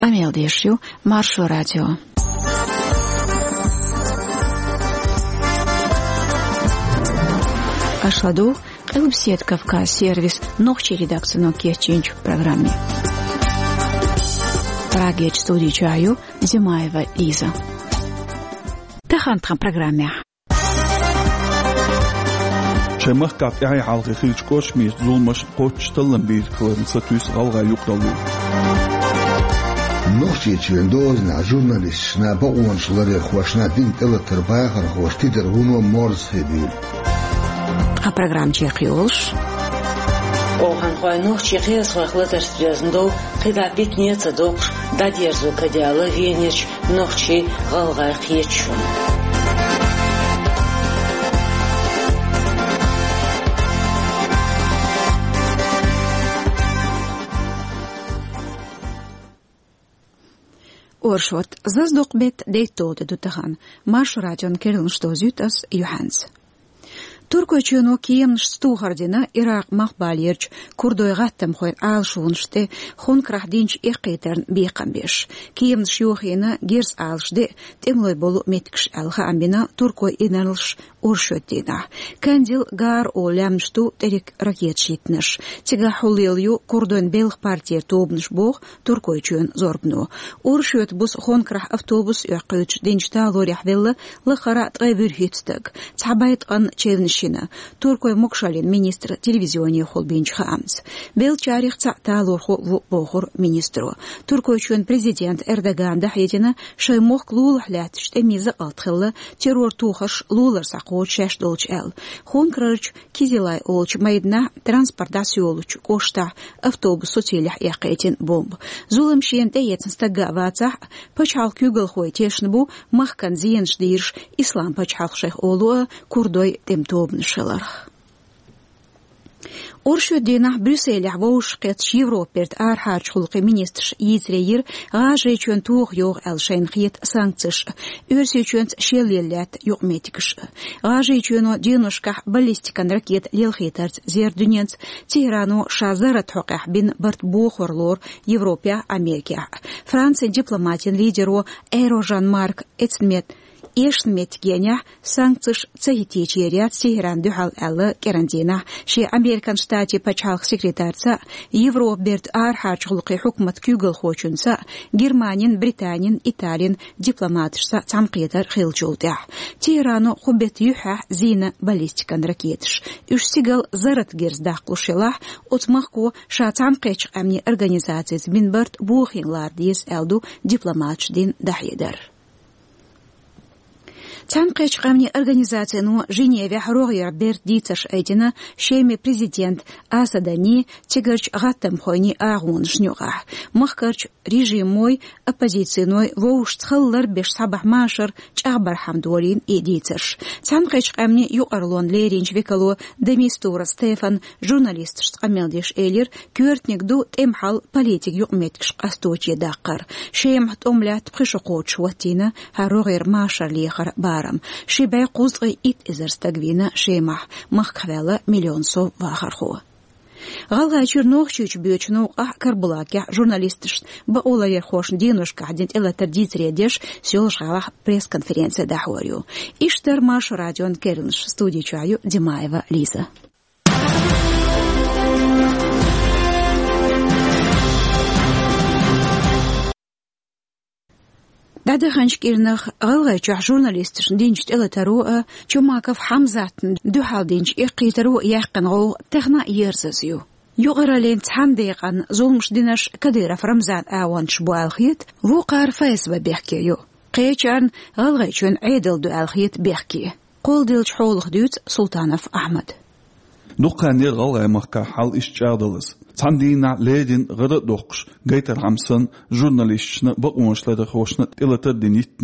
Амелдешью, Маршу радио. Ашладу, Элбсет Кавказ сервис, ногчи редакцию Кечинч в программе. Рагеч студии чаю, Зимаева Лиза. Тахантхан программе. Чемах кап яй халқы хилч кош миш зулмаш кошталын бир кылын сатуис алга юкталу. Ногчи чвендозна журналист на баоншлары хвашна дин электр байхар хваштидер гуно морс хебил. А программ чехиолш. Охан хвайнох чехиас хвахлатар стряздол, хида пикнеца докш, да дерзу кадяла венеч, ногчи галгай хечу. Оршот заздок бет дейтоды дутахан, Марш радион керилн что зютас Юханс. Туркочуно киемш стухардина Ирак махбалерч курдой гаттам хой алшунште хон крахдинч икетерн бекамбеш. Киемш юхина герс алшде темлой болу меткш алха амбина туркой инарлш оршотдина. Кандил гар олямшту терик ракетшитнеш. Тига хулилю курдойн белх партия тобнш бог туркойчуен зорбну. Оршот бус хон крах автобус яқыч динчта лоряхвелла лахара тайбюрхитстаг. Цабайт ан челнш Туркой Мокшалин, министр телевизионе Холбинчха Амс. Бел чарих цата лорху бохур министру. Туркой чуен президент Эрдоган дахетина шаймох лул хлят штемиза алтхилла террор тухаш лулар сақоч шаш долч эл. Хон крарч кизилай олч майдна транспортасиолуч кошта автобус сотелях яқетин бомб. Зулам шиен теецн стагаваца пачал кюгл хой тешнбу махкан зиенш дирш ислам пачал шех олуа курдой темтоб نشلرخ. Оршо дина Брюссель вошкет Европерт архач хулқи министр Израиль гажечен тух йог алшенхит санкциш өрсечен шеллелят югметикш гажечен динушка баллистикан ракет лелхитарц зердуненц Теграну шазарат хоках бин барт бохорлор Европа Америка Франция дипломатин лидеру Эйро Жан-Марк Эцмет Ешнмет геня санкциш цехитечерят Тегран дюхал элла карантина ши Американ штати пачалх секретарца Европберт архач хулқи хукмат кюгл хочунса Германин, Британин, Италин дипломатшса цамқетар хилчултя. Теграну хубет юха зина баллистикан ракетш. Үш сигал зарат герздах лушелах отмахко ша цамқеч амни организациз бинберт бухинлар диес элду дипломатшдин дахидар. Цанкеч камни организация но Женеве Рогер Берт Дицаш Эдина шеме президент Асадани тигарч гаттам хойни агун шнюга. Махкарч режимой оппозиционной воуштхаллар беш сабах машар чабар хамдорин и Дицаш. Цанкеч камни юарлон леринч векало демистура Стефан журналист штамелдеш элер кюртник ду темхал политик юметкш касточи даккар. Шем томлят пришокоч ватина Рогер машар лехар شبه قوزغي إت إزرستقوينا شيمح مخكفالة مليون صو واخرخو. غالغا چرنوخ چوچ بيوچنوخ كربلاكي журналистш باولار خوش دينوش كحدنت إلا ترديت ريديش سيولش غالغ пресс-конференция дахوريو. إشتر Марш радион керилнш студии чаю Зимаева Лиза. Дада ханчкирнах галгайчах журналистш динчт элатаруа чумаков хамзатн духал динч иккитару яққангу техна ерзазю. Югарален цандеған зулмш динаш Кадыров Рамзан аванш буалхит вуқар файсва бехкею. Қечарн галгайчун айдал дуалхит бехки. Қолдилч холх дют Султанов Ахмад. Нуканер галгай махка хал ишчардалыс. Цандина ледин гыры докш гейтер хамсан журналистшны бауншлады хошны илатыр динит нир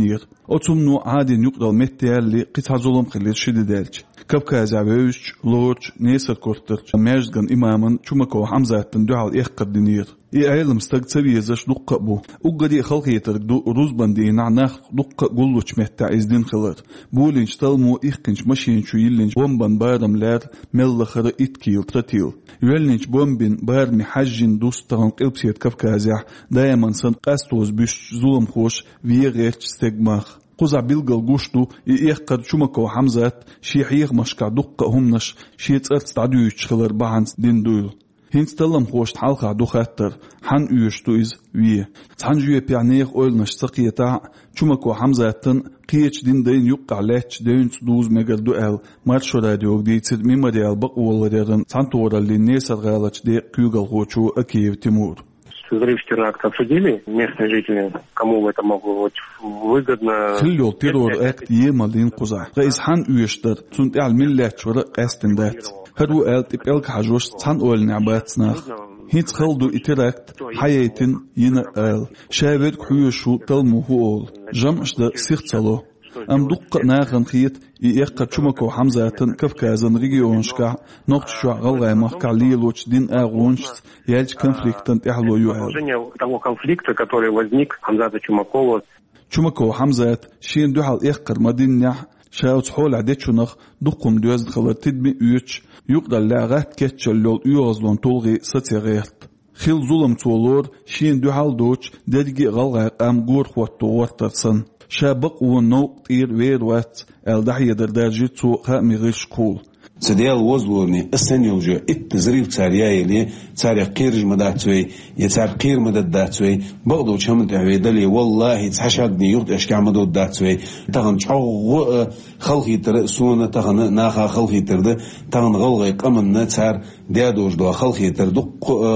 أتمنو عادين يقدر متيالي قطع ظلم خليل شديدالج كبكاز عويش لورج نيسر كورتر ماجدغن إماما شمكو حمزة تندعو الإخقر دينير علم استقصبي زش دقة بو وقدي خلقي يتردو روزبان دي نعناخ دقة قلوش مهتا إزدين خلر بولينش تلمو إخكنش ماشينش ويلينش بومبان بارم لار ملخر إتكيل ترتيل يولينش بومبين بارمي حجين دوستان قلبسيت كفكازيح دايما سن قاستوز بيش ظلم خوش ويغيرش استقماخ قزع بيلقل قوشتو يقد شمكو حمزات شيحيغ مشكع دقة همنش شيت ارت عدوش خلر بعنس دين دويل هنس تلم خوشت حلقة دو خاتر حن يوشتو إز ويه تحنجوية بيعنيخ أولنش سقيتا شمكو حمزاتن قيتش دين يقع لاتش دين تدوز مقر دوال مارشو راديو ديتسد مما ديال بقوال ديرن تانتورا اللي نيسر غالتش دي قيوغل خوشو أكيب تيمور Взрыв в теракт обсудили местные жители, кому это могло быть выгодно. خلو تيرور اكت يمالين قزع رئيس حان يشتر تنت الملات شورق قاستندات هدو قالت إبقالك حجوش تحن أول نعباتناخ هيت خلدو إتراكت حياتن ينقال شابرك حيوشو تلمو هول جمعش دا سيختلو أم دق ناغن خيت يقد شمكو حمزاتن كفكازن ريجيونشكا نقش شو غلغي مخكع ليلوش دين أغونش يالج конфликтен تحلو يوهل того конфликта, который возник, Хамзата Чумакова. شمكو حمزات شين دوحل إخقر مدين نح شاوت حول عدتشو نخ دقم دوزن خلر تدمي يوش يقدر لاغات كتشل لول يوزلون طولغي ستيغيرت خيل ظلم تولور شين دوحل دوش دادجي غلغي قام غور خواتو ورترسن شابق ونو طير وير وات الدحية درداجي تو خامي غيش كول سديال وزلوني السنيوجو التزريب تاريا اللي تاري قيرج مداتوي يتار قير مداتوي بغضو شمن تعويدلي والله تحشدني يغد اشكع مدود داتوي تغن شعو خلقي ترسونه تغن ناخا خلقي ترد تغن غلغي قمن تار ديادوش دو خلقي تردق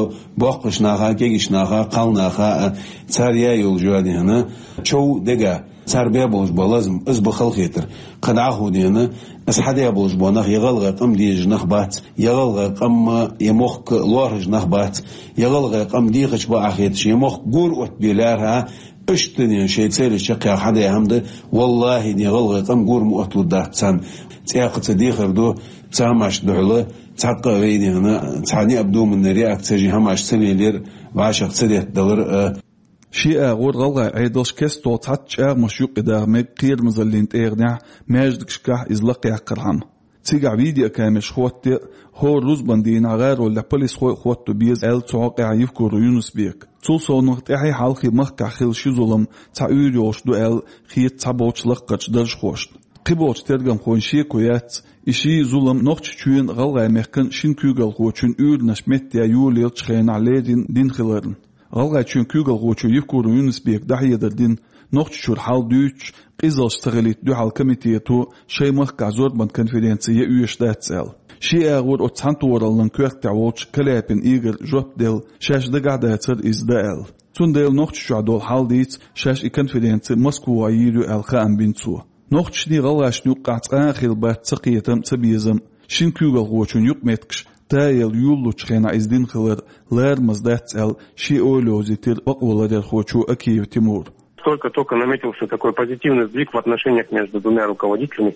باقش ناخا كيش ناخا قال ناخا تاريا يولجواني هنا شو دقا تربية بوش بلازم أزب خلقيتر قد عهودينا أسحدية بوش بونخ يغلغ قم ديج نخبات يغلغ قم يمخ لورج نخبات يغلغ قم ديخش باعخيتش يمخ قور وتبيلارها اشتني شيء تسير الشقيا حدا همده والله دي غلغ قم قور مؤتلو داتسان تياقت ديخر دو تسامش دعوله تحقق ويدي هنا تعني أبدو من رياك تسجي هماش سنة لير بعشق سنة دولار شيء غور غلغة عيدلش كستو تحتش مش يقدر مقير مزلين تيغنع ماجدكش كح إزلق يقرهم تيجع بيدي أكامش خواتي هو روز بندين غير ولا بوليس خواتو بيز تعاقع يفكر يونس بيك تولسو نغتاحي حالخي مخكع خيل شي ظلم تعيد يوش دو خيت تابوش لقاش درج خوشت قبوش ترغم خون شي كويات إشي ظلم نوخش تشوين غلغة مخكن شين كوغل خوشون نش متيا يوليل تشخين على دين خلرن غلغة تشون كوغل خوشو يفكر يونس بيك دحية دردين نوخشور حال دوش قيزلش تغليت دو حال كميتيتو شي مخكع زور بند كونفرنسية يوش داتسال شي اغور اتسانتور اللن كوخت تعوش كلابن ايغر جوب ديل شاش دقع داتر ازدال تون ديل نوخشو عدول حال ديت شاش كونفرنسية مسكو ويرو الخان بنتو نوخشني غلاش نوقعت آخر بات سقيتم تبيزم شين كوغل خوشون يقمتكش تايل يولو تشخينا ازدين خلر لار مزداتسال شي اولوزيتر وقولا دير خوشو اكيب تيمور Только наметился такой позитивный сдвиг в отношениях между двумя руководителями.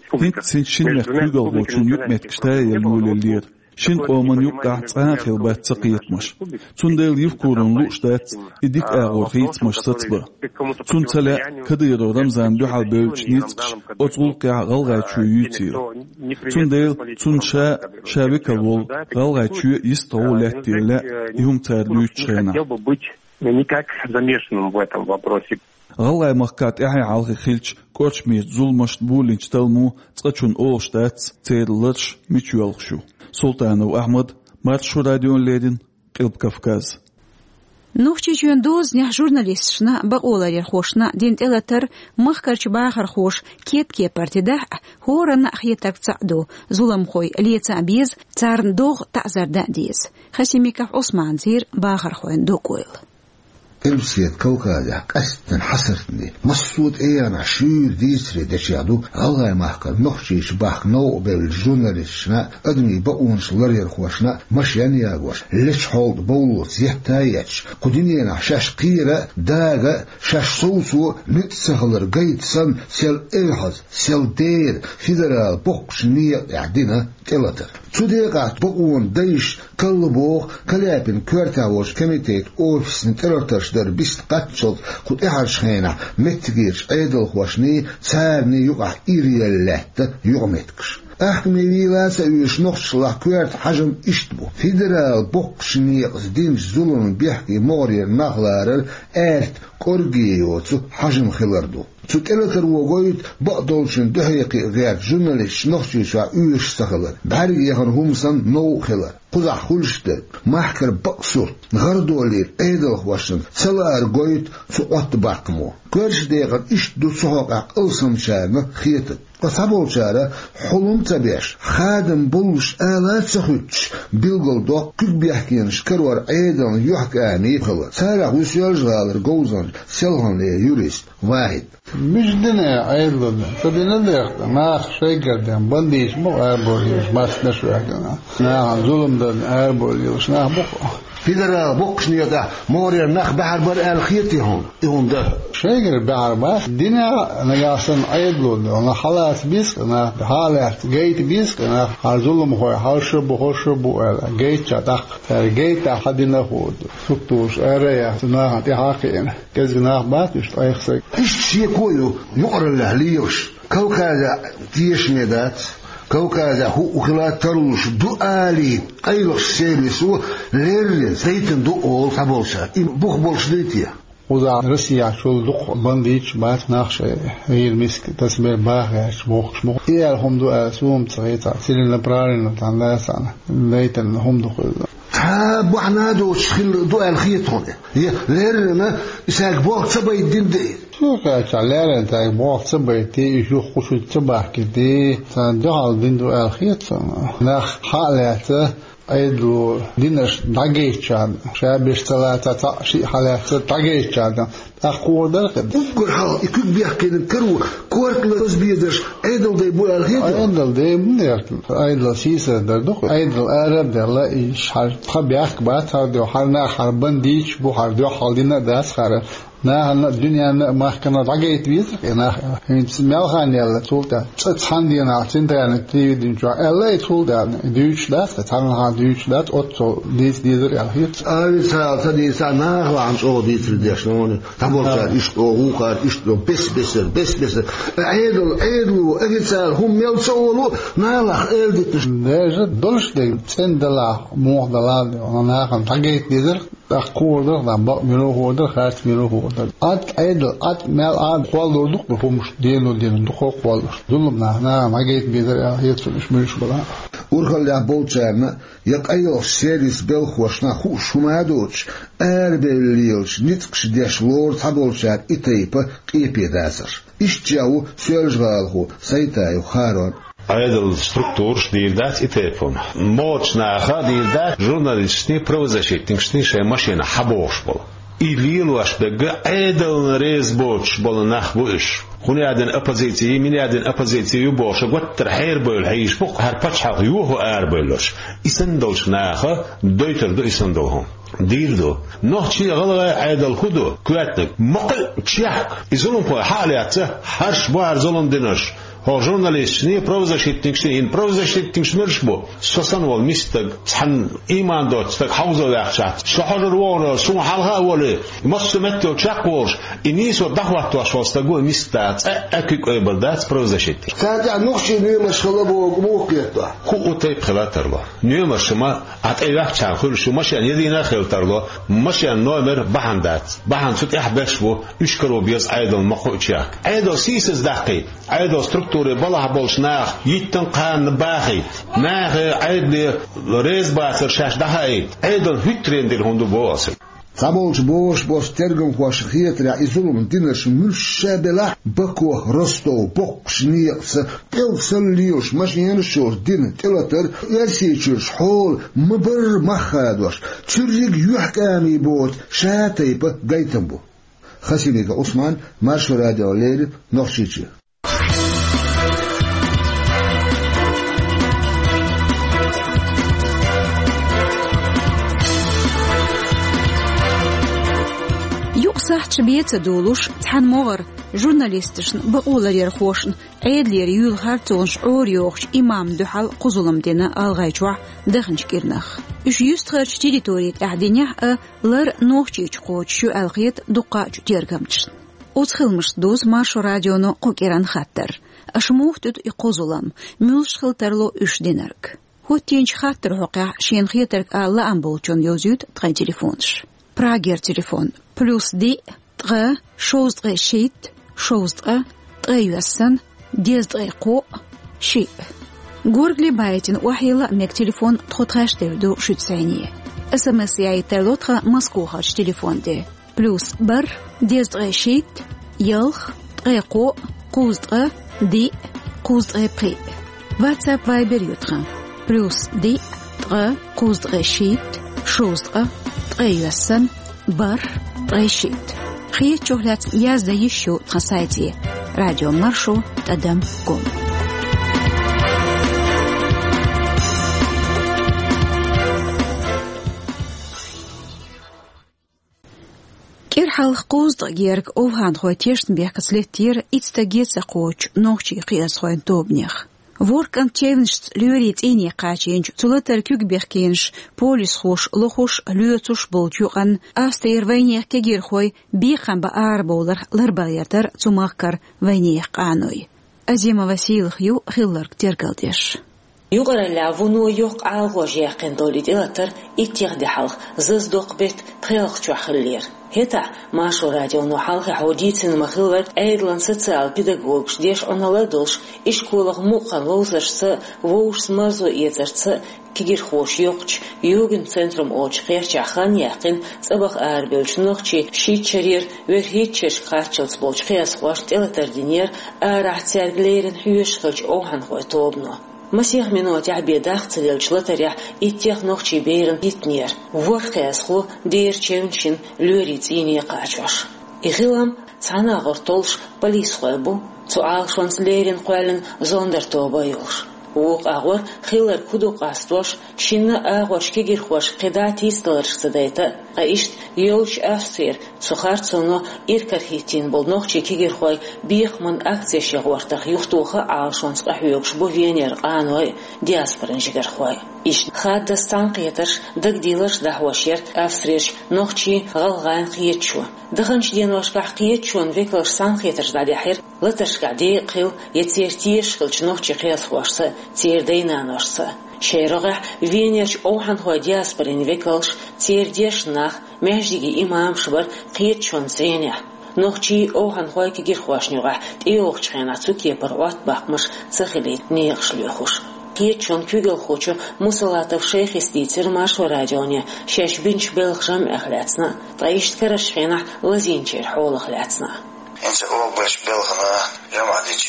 شين قومن يقع تآخر بات سقيتمش تون ديل يفكورن لوشتات إديك آغور خيتمش تطبع تون تلا كدير رمزان دو حال بيوش نيتكش أطلقع غلغة شو يوتير تون ديل تون شابك الول غلغة شو يستوى لاتير لا يهم تاربيوش خينا никак замешанным в этом вопросе. غلغة مخكات إحي عالغي خيلش كورش ميت زولمش بولينش تلمو تقشون أوشتات تيرلرش ميتشوالخشو سلطان وأحمد مارشو راديو ليدين قلب كفكاز نوخشي جون دوز نح جورناليستشنا بقولا يرخوشنا دين تلاتر مخكرش باخر خوش كيب بارتداح هورن أخيتك تعدو ظلم خوي ليتا بيز تارن دوغ تعزر داديز خسيميكا عثمان زير باخر خوين دوكويل امسيت كوكادا قستن حسرتني مصود انا شير ديسري دشيادو الله محكم نخشي شباخ نو بالجورناليستنا ادمي بقونش لرير خوشنا مش ينياغوش ليش حولد بولوت يحتايج قدينينا شاش قيرة داغا شاش صوصو نتسهلر قيد سن سيل إلحظ سيل دير فيدرال بوكش نية اعدنا تلاتر توديقات بقون دايش كالبوغ كلابين كورتاوش كميتيت اوفيس نتلاترش در بيست قاتشل قد احرش خينا متغيرش ايدل خوشني سارني يقع إيريالات يغمتكش أحمي ويلاسا ويشنوخش لحكوارت حجم إشتبو فيدرال بوكشني قصدين زولون بيحكي مورير نغلارل آرت كورجيوتسو حجم خلاردو تكلتر وغويت بقدولشن دهيقي غير جورناليست نوخشي شا ويش سخلر بحرق يخن همسن نو خلر قزع خلشتر محكر بقصور غردولير ايدل خوشن سلار غويت سقوط باقمو كورش ديغن إشتدو سحوقع قلسن شارنا خيتت قصابول شارة حلم تبيش خادم بلش آلات سخوتش بيلغل دوق كل بيحكينش كروار ايدن يحكاني خلر سارع وسيالج غالر غوزن سيلهن لي يوريست واحد مش دنيا عيدل فدينا ليخت ناخ شيكر دين بنديش مو اربوليوش بس نشوه كنا ناخ ظلم دين اربوليوش ناخ بقى فيدرال بوكشني دا مورير ناخ بحر بر الخيتي هون ده شيكر بحر بس دنيا نجاسن عيدل انا خلاص بيس انا حالات جيت بيس انا ظلم هو هرشب جيت شتاق جيت حدنا هود سكتوش اريا ناخ تحاكين كز ناخ باتش ايخسك شيء كويو يقر الله ليوش كوكادا تيش ميدات كوكادا هو خلات تروش دؤالي ايلوش سيريسو ليرلين زيتن دو اول تابولشا بوخ بولش ديتيا وزا روسيا شول دق بنديش بات ناخش هي المسك تسمير باغش بوخش مو هم دو اسوم تريتا سيلن برارين تانداسان ليتن هم دو بو عنادو شخل دو الخيطون هي ليرنا يساق بوخ تبا يدين دي شو كالر انت بوخ تبا تي شو خوش تبا كدي تندال دين دو الخيطون ناخ حالته ايدو دينش داغيتشان شابش ثلاثه شي حالات داغيتشان اخو درك كل حال يكون بيحكي الكرو كورت لزبيدش ايدل دي بو الخيط ايدل دي منير ايدل سيسه دردو ايدل ارب دلا ايش حال طبيعك بات هذا حالنا حربن ديش بو حردو حالنا داس خره نا الدنيا ما كنا داغيت بيز انا ميل خان يلا تولتا تصحندينا تنتان تي دين جو الا تولدا دوش داس تان دوش دات اوتو ديس ديزر الخيط سال تدي سانا وان او ديس ديشنون تابولتا ايش او قار ايش بس عيدو اجسال هم يلصولو نالخ الدتش ده دولش دي سندلا موغدلا انا كان داغيت ديزر تقول ده ميلو هو خاص ميلو هو ات عيدل ات مال اد قولدuk بهمش دينو قول ظلمنا هنا ما جيت بيدر هي مش بلا ورخل يا بولچارنا يقيو سيريس بل خوشنا خوش ما دوش اربليوش نيتكش ديش لور تابولچار ايتيبا قيبيداسر اشجاو سيلجالخو سيتايو خارون Айдл структурш дирдат итепон. Мочна хадирдат журналистни правозащитникшни ше машина хабош бол. Илилуаш бега айдл резбоч бол нахбуш. Хуни аден оппозиции, мини аден оппозиции бош, готтер хайрбол хайш бок хар пачхаг юхо арболош. Исендолш наха дойтер до исендолхо. ديردو نوحشي غلغة عيدل خدو كواتنك مقل تشيحك يزولون بو حالياته حرش بوار زولون دينش هو журналистни правозащитникшни ин правозащитникшмерш бо сосанвол мистаг сан иман дот так хауза яхчат шахарвон сум халха воле масмет чаквош инисо дахват вашостаго мистат акик ойбадат правозащитник када нухши нема шалабо гмокета ху утей пхлатарло нема шма ат яхчан хуршу машан едина хелтарло машан номер бахандат бахан сут яхбеш бо ушкаро биз айдал махучак айдал сисез дақи айдал структура بلاه بولشناخ يتن قان باخي ناخ عيد ريز باسر شاش دهاي عيد الهترين ديل هندو بواسل Заболч бош тергом хош хитря изулум динаш мюшебела бако ростов бокшница пелсалиуш машиншур дин телатер ясичуш хол мбр махадош чурик юхками бот шатайпа гайтамбу Хасимига Усман Маршу радио Лерит Новчичи صحت بيت دولوش تحن مغر جورناليستشن بقولر يرخوشن عيدلير يولخار تونش عور يوخش إمام دحال قزولم دينا الغايشوع دخنش كيرنخ إش يستخرج تيريتوريت أعدينيح لر نوخشيش قوش شو ألغيت دقاج تيرغمتشن أتخلمش دوز مارشو راديونو قوكيران خاتر أشموختد إقوزولم ميلش خلترلو إش دينرك هو تينش خاتر هقع شين خيترك ألا أنبولچون يوزيوت تغي تليفونش براغير تليفون plus D 3 chose 3 sheet chose 3 3 10 3 شيء غورغلي بايتين وحيلا ميك تليفون تخوتخاش تردو شوت ثانية SMS ياي تلوتخا مسكوخاش تليفون دي plus بر 10 3 شيت يلخ 3 قوز 3 دي قوز 3 بري واتساب فايبر يوتخا plus D 3 قوز 3 شيت chose 3 بر ريشيت خيط شغلات يازدا يشو تخصايتي راديو مرشو تقدم كوم كير حال قوز دقيرك أوهان خوي تيشتن بيحك سليتير إتستاقيت ساقوش نوخشي قياس خوين توبنيخ Воркан чевншт люрит ини качинч цулатер кюг бехкинш полис хош лохош лютуш болчуган астер вайнех кегирхой бихам ба арболар ларбаятер цумахкар вайнех каной Азима Василих ю хиллар тергалдеш يقرأ لعفونو يوق عالغوش يقين دولي دلتر اتيغدي حلق ززدوق بيت تخيلق شو خلير هتا ماشو راديونو حلق حوديتين مخلور ايدلان социал педагогш ديش оналадолш ишколах муқан лоузарса воуш смарзо езарца кигир хош йоқч юген центром оч херч ахан яқин цабах арбелч нохчи шичерир верхичеш қарчылс болч хяс хош телатер динер арахцерглерин хюшхылч охан хой тобно مسيح منو تعبي داخل الجلطريح اتيخ نوخشي بيرن اتنير ورخيس خو دير چونشين لوريت إني قاچوش إخيلام تانا غرطولش بليس خوابو سؤال شوانس ليرين قوالن زوندر توبا يوش ووق أغور خيلر كدو قاستوش شنا أغورش كيجير خوش قداتي ستلرش صدايتا قايشت يولش أفسير سخار تسونو إركر هيتين بولنوخشي كيجير خوي بيخ من أكتش يغورتخ يختوخا عالشونس قحيوكش بو فينير قانوي دياسبرن جيجر خوي إشت خاد دستان قيترش دق ديلرش دهوشير أفسريش نوخشي غلغان قيتشو دخنش دينوش قح قيتشون فيكلش سان قيترش دادي حير لترش قادي قيل يتيرتيش قلش نوخشي قياس خوشسا تيردينا نوشسا شيرغح فينيرش أوحن هو دياسبرين فيكلش تيرديش ناخ مهجدي إمام شبر قيتشون زينيح نوخشي أوحن هو كيجير خوشنيوغح تيوخش خيناتسو كيبر وات باقمش تخلي نيغش ليخوش قيتشون كيغل خوشو مسلاتف شيخ استيتر ماشو راديوني شاش بنش بلغشم أخلاتنا طايشت كرش خينح لزينشير حول أخلاتنا انت أوبش بلغنا جمعدي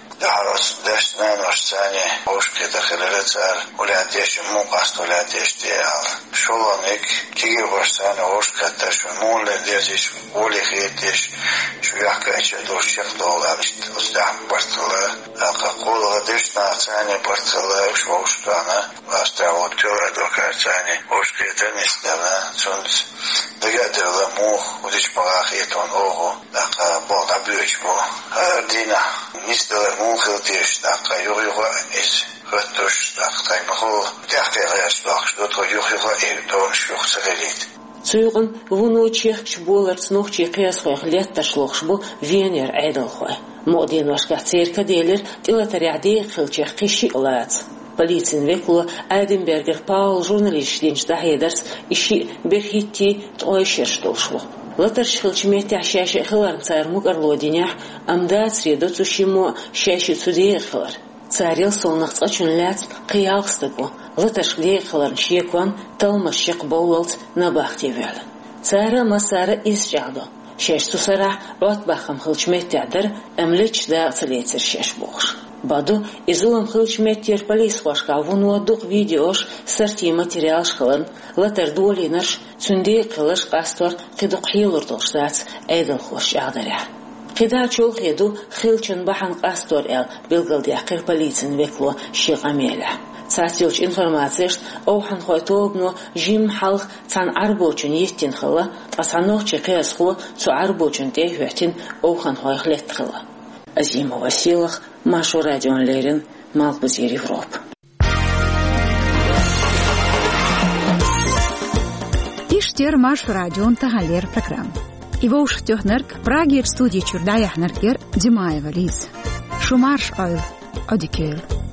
دعرس داشتنا نوشتاني وش كده خلال تار ولا ديش موقعست ولا ديش ديال شولانك كي وشتاني وش كده شو مول ديش ولي خيتش شو يحكي ايش دوش يخدولا بشت وزدعم برطلا اقول غديشنا تاني برطلا وشتانا واستعود تورا دوكار تاني وش كده نسنلا تونس دقادر لموخ وديش بغاخيتون اوغو لقا بوضع بيوش بو دينا نسنلا خلتيش دقة يغيغا إس غتوش دقة مخو دقة غياش دقش دوتو يغيغا إيدون شيوخ سغليت سويقن ونو تشيخش بولر تنوخشي قياس خويخ ليت تشلوخش بو فينير عيدل خوي مودين واشكا تيركا ديلر تيلاتر يعدي خلتيخ قيشي أولاد полицин векло Айденбергер Паул журналист динч дахедерс иши берхитти тойшерш толшло латарш хилчмети ашаши хилар цар мугарлодинях амдац редоцу шимо шаши цудеехлар царил солнах цачунлят қиялстыгу латарш гдеехлар шиекван талмашик боулалт на бахтевел Цара масара изжадо. Шешту сара от бахам хылчмет тядыр эмлеч да целецер шеш бош. Баду изулам хылчмет тер полис хошка вуну дух видеош сарти материал шхалан латер дуолинаш цунди кылыш кастор кидук хилурдошдац эйдл хош ягдаря. Кида чул хеду хилчен бахан кастор эл билгалдиакер полицин векло шигамеля. Цатилч информацияш оухан хойтобну жим халх цан арбочун естин хыла, асанох чекес ху цу арбочун tehветин оухан хойхлет хыла. Азима Василах, Машу Радион Лерин, Малбузир Европ. Иштер Машу Радион Тагалер программ. Его уж тёхнерк Праги в студии Чурдая Хнаркер Димаева Лиз. Шумарш Ойл Одикел.